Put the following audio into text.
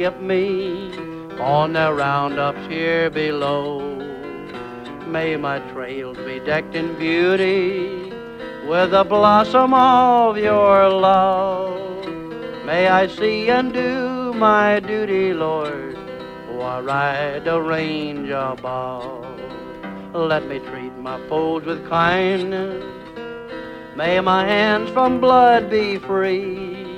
skip me on the roundups here below. May my trails be decked in beauty with the blossom of your love. May I see and do my duty, Lord, while I ride the range above. Let me treat my foes with kindness. May my hands from blood be free.